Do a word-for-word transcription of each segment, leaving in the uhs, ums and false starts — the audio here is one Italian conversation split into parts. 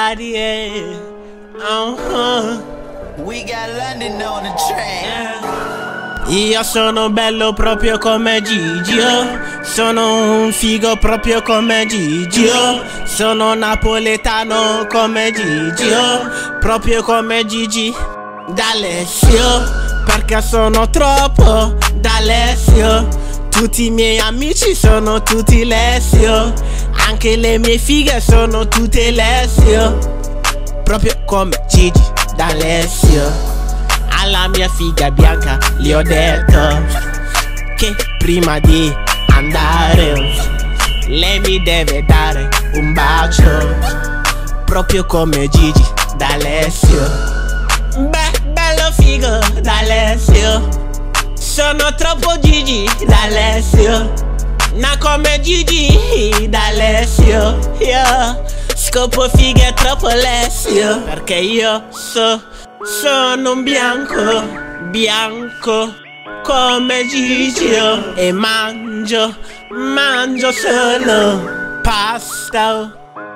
body, yeah. Uh-huh. We got London on the track. Io sono bello proprio come Gigio, sono un figo proprio come Gigio, sono napoletano come Gigio, proprio come Gigi D'Alessio, perché sono troppo D'Alessio. Tutti i miei amici sono tutti Lessio, anche le mie fighe sono tutte Lessio, proprio come Gigi D'Alessio. Alla mia figa bianca gli ho detto che prima di andare lei mi deve dare un bacio, proprio come Gigi D'Alessio. Beh, bello figo D'Alessio, sono troppo Gigi D'Alessio, ma come Gigi D'Alessio io scopo fighe troppo Alessio, perché io so sono un bianco, bianco come Gigio, e mangio, mangio solo pasta.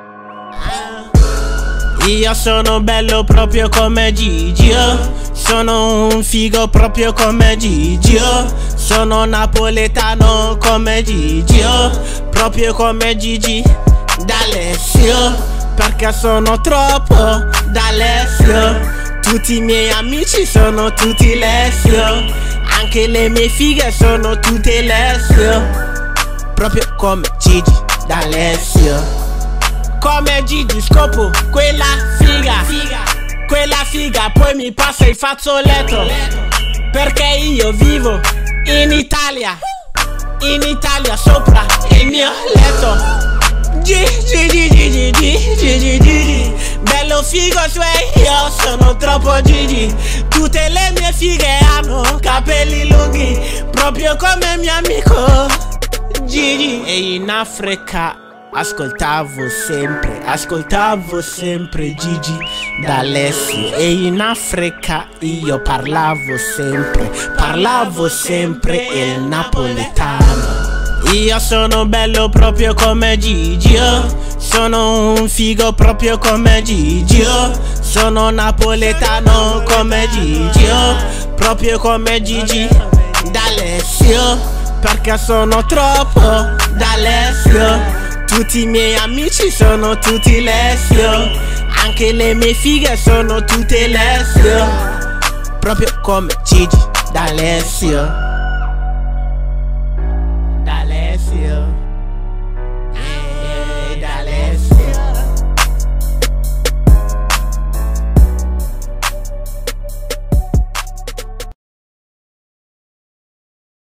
Io sono bello proprio come Gigio, sono un figo proprio come Gigio, sono napoletano come Gigio, proprio come Gigi D'Alessio, perché sono troppo D'Alessio. Tutti i miei amici sono tutti Lessio, anche le mie fighe sono tutte Lessio, proprio come Gigi D'Alessio. Come Gigi scopo quella figa, figa, quella figa poi mi passa il fazzoletto, perché io vivo in Italia, in Italia sopra il mio letto. Gigi, Gigi, Gigi, Gigi, Gigi, bello figo sway, io sono troppo Gigi. Tutte le mie fighe hanno capelli lunghi, proprio come mio amico Gigi. E in Africa ascoltavo sempre, ascoltavo sempre Gigi D'Alessio. E in Africa io parlavo sempre, parlavo sempre il napoletano. Io sono bello proprio come Gigio, sono un figo proprio come Gigio, sono napoletano come Gigio, proprio come Gigi D'Alessio, perché sono troppo D'Alessio. Tutti i miei amici sono tutti Lessio, anche le mie fighe sono tutte Lessio, proprio come Gigi D'Alessio.